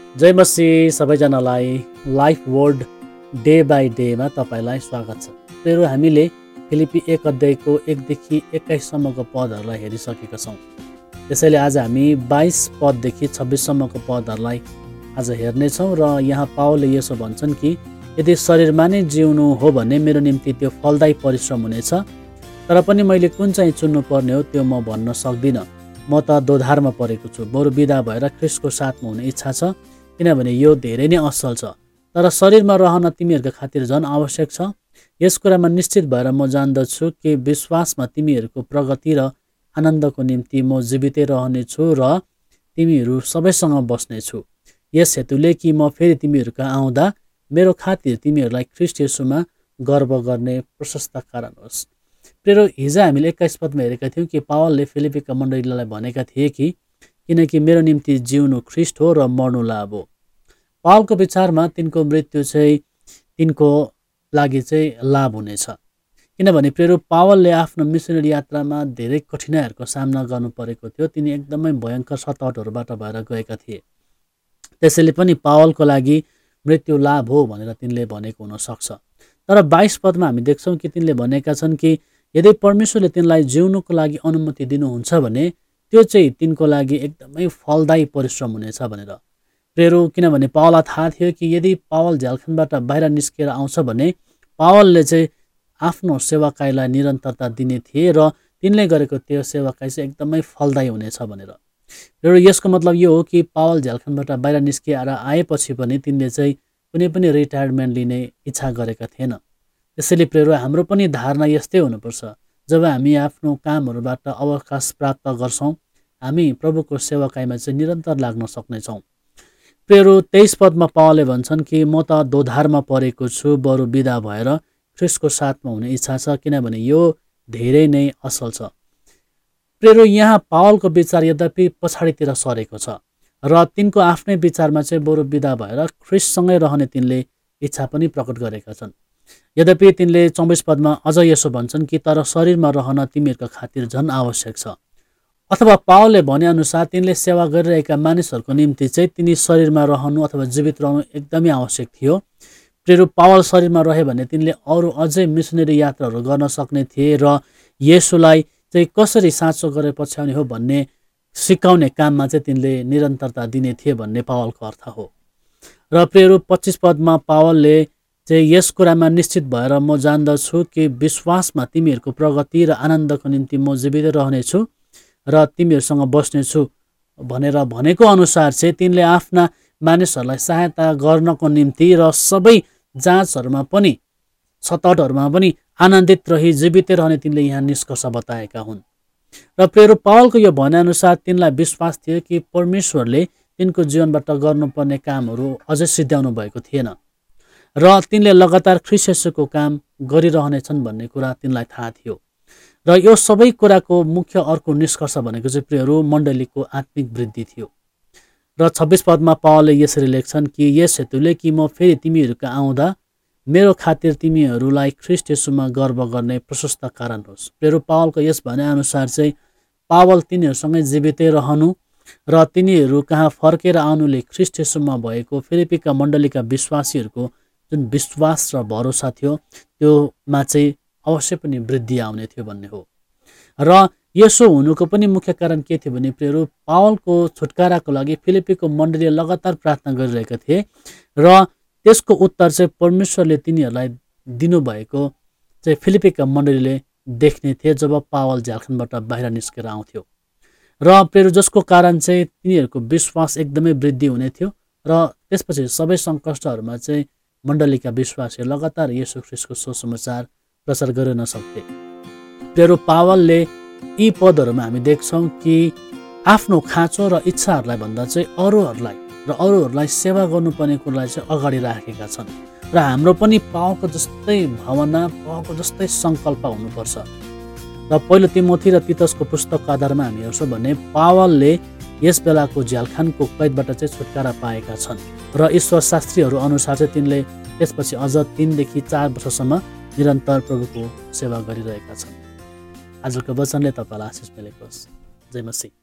जय मसीह सबैजनालाई life word day by डेमा तपाईँलाई स्वागत छ। तेरो हामीले फिलिपी 1 अध्यायको 1 देखि 21 सम्मको पदहरूलाई हेरिसकेका छौँ। त्यसैले आज हामी 22 पददेखि 26 सम्मको पदहरूलाई आज हेर्नेछौँ र यहाँ पावलले यसो भन्छन् कि यदि शरीरमा नै जिउनु हो भने मेरो निम्ति त्यो फलदायी परिश्रम हुनेछ, तर पनि मैले कुन चाहिँ चुन्नु पर्ने हो त्यो म भन्न सक्दिनँ। म त दोधारमा परेको छु, बरु बिदा भएर ख्रिस्टको साथमा हुने इच्छा छ, किनभने यो धेरै नै असल छ। तर शरीरमा रहन तिमीहरूको खातिर झन् आवश्यक छ। यस कुरामा निश्चित भएर म जान्दछु कि विश्वासमा तिमीहरूको प्रगति र आनन्दको निम्ति म जीवितै रहनेछु र तिमीहरू सबैसँग बस्नेछु। यस हेतुले कि म फेरि तिमीहरूका आउँदा मेरो खातिर तिमीहरूलाई ख्रिस्ट येशूमा गर्व गर्ने प्रशस्त कारण होस्। प्रिय हिजो हामीले 21 पदमा हेरेका थियौँ कि पावलले फिलिपीका मण्डलीलाई भनेका थिए कि किनकि मेरो निम्ति जिउनु ख्रिस्ट हो र मर्नु लाभ हो। पावलको विचारमा तिनको मृत्यु चाहिँ तिनको लागि चाहिँ लाभ हुनेछ, किनभने प्रिय पावलले आफ्नो मिसनरी यात्रामा धेरै कठिनाइहरूको सामना गर्नु परेको थियो। तिनी एकदमै भयङ्कर सतावटहरूबाट भएर गएका थिए। त्यसैले पनि पावलको लागि मृत्यु लाभ हो भनेर तिनले भनेको हुनसक्छ। तर 22 पदमा हामी देख्छौँ कि तिनले भनेका छन् कि यदि परमेश्वरले तिनलाई जिउनुको लागि अनुमति दिनुहुन्छ भने त्यो चाहिँ तिनको लागि एकदमै फलदायी परिश्रम हुनेछ भनेर। प्रेरो किनभने पावललाई थाहा थियो कि यदि पावल झ्यालखानबाट बाहिर निस्केर आउँछ भने पावलले चाहिँ आफ्नो सेवाकाईलाई निरन्तरता दिने थिए र तिनले गरेको त्यो सेवाकाई चाहिँ एकदमै फलदायी हुनेछ भनेर। प्रेरो यसको मतलब यो हो कि पावल झ्यालखानबाट बाहिर निस्केर आएपछि पनि तिनले चाहिँ कुनै पनि रिटायरमेन्ट लिने इच्छा गरेका थिएन। त्यसैले प्रेरो हाम्रो पनि धारणा यस्तै हुनुपर्छ। जब हामी आफ्नो कामहरूबाट अवकाश प्राप्त गर्छौँ, हामी प्रभुको सेवाकाईमा चाहिँ निरन्तर लाग्न सक्नेछौँ। प्रेरो 23 पदमा पावलले भन्छन् कि म त दोधारमा परेको छु, बरु बिदा भएर ख्रिस्टको साथमा हुने इच्छा छ, किनभने यो धेरै नै असल छ। प्रेरो यहाँ पावलको विचार यद्यपि पछाडितिर सरेको छ र तिनको आफ्नै विचारमा चाहिँ बरु बिदा भएर ख्रिस्टसँगै रहने तिनले इच्छा पनि प्रकट गरेका छन्। यद्यपि तिनले 24 पदमा अझ यसो भन्छन् कि तर शरीरमा रहन तिमीहरूको खातिर झन् आवश्यक छ। अथवा पावलले भनेअनुसार तिनले सेवा गरिरहेका मानिसहरूको निम्ति चाहिँ तिनी शरीरमा रहनु अथवा जीवित रहनु एकदमै आवश्यक थियो। प्रेरो पावल शरीरमा रहे भने तिनले अरू अझै मिसनरी यात्राहरू गर्न सक्ने थिए र येशूलाई चाहिँ कसरी साँचो गरेर पछ्याउने हो भन्ने सिकाउने काममा चाहिँ तिनले निरन्तरता दिने थिए भन्ने पावलको अर्थ हो। र प्रेरो 25 पदमा पावलले चाहिँ यस कुरामा निश्चित भएर म जान्दछु कि विश्वासमा तिमीहरूको प्रगति र आनन्दको निम्ति म जीवित रहनेछु र तिमीहरूसँग बस्नेछु भनेर भनेको अनुसार चाहिँ तिनले आफ्ना मानिसहरूलाई सहायता गर्नको निम्ति र सबै जाँचहरूमा पनि सतावटहरूमा पनि आनन्दित रही जीवितै रहने तिनले यहाँ निष्कर्ष बताएका हुन्। र प्रेरो पावलको यो भनेअनुसार तिनलाई विश्वास थियो कि परमेश्वरले तिनको जीवनबाट गर्नुपर्ने कामहरू अझै सिद्ध्याउनु भएको थिएन र तिनले लगातार ख्रिस्ट येशूको काम गरिरहनेछन् भन्ने कुरा तिनलाई थाहा थियो। र यो सबै कुराको मुख्य अर्को निष्कर्ष भनेको चाहिँ प्रियहरू मण्डलीको आत्मिक वृद्धि थियो। र 26 पदमा पावलले यसरी लेख्छन् कि यस हेतुले कि म फेरि तिमीहरूका आउँदा मेरो खातिर तिमीहरूलाई ख्रिस्ट येशूमा गर्व गर्ने प्रशस्त कारण होस्। प्रियहरू पावलको यस भनेअनुसार चाहिँ पावल तिनीहरूसँगै जीवितै रहनु र तिनीहरू कहाँ फर्केर आउनुले ख्रिस्ट येशूमा भएको फिलिपीका मण्डलीका विश्वासीहरूको जुन विश्वास र भरोसा थियो त्योमा चाहिँ अवश्य पनि वृद्धि आउने थियो भन्ने हो। र यसो हुनुको पनि मुख्य कारण के थियो भने प्रियहरू पावलको छुटकाराको लागि फिलिपीको मण्डलीले लगातार प्रार्थना गरिरहेका थिए र त्यसको उत्तर चाहिँ परमेश्वरले तिनीहरूलाई दिनुभएको चाहिँ फिलिपीका मण्डलीले देख्ने थिए जब पावल झ्यालखानबाट बाहिर निस्केर आउँथ्यो। र प्रियहरू जसको कारण चाहिँ तिनीहरूको विश्वास एकदमै वृद्धि हुने थियो र त्यसपछि सबै सङ्कष्टहरूमा चाहिँ मण्डलीका विश्वासीहरू लगातार येशू ख्रिस्टको सुसमाचार प्रचार गरिन सक्थे। प्रियहरू पावलले यी पदहरूमा हामी देख्छौँ कि आफ्नो खाँचो र इच्छाहरूलाई भन्दा चाहिँ अरूहरूलाई सेवा गर्नुपर्ने कुरालाई चाहिँ अगाडि राखेका छन्। र हाम्रो पनि पावलको जस्तै भावना पावलको जस्तै सङ्कल्प हुनुपर्छ। र पहिलो तिमोथी र तीतसको पुस्तकको आधारमा हामी हेर्छौँ भने पावलले यस बेलाको झ्यालखानको कैदबाट चाहिँ छुटकारा पाएका छन् र ईश्वर शास्त्रीहरू अनुसार चाहिँ तिनले त्यसपछि अझ 3 देखि 4 वर्षसम्म निरन्तर प्रभुको सेवा गरिरहेका छन्। आजको वचनले तपाईँलाई आशिष मिलेको होस्। जय मसीह।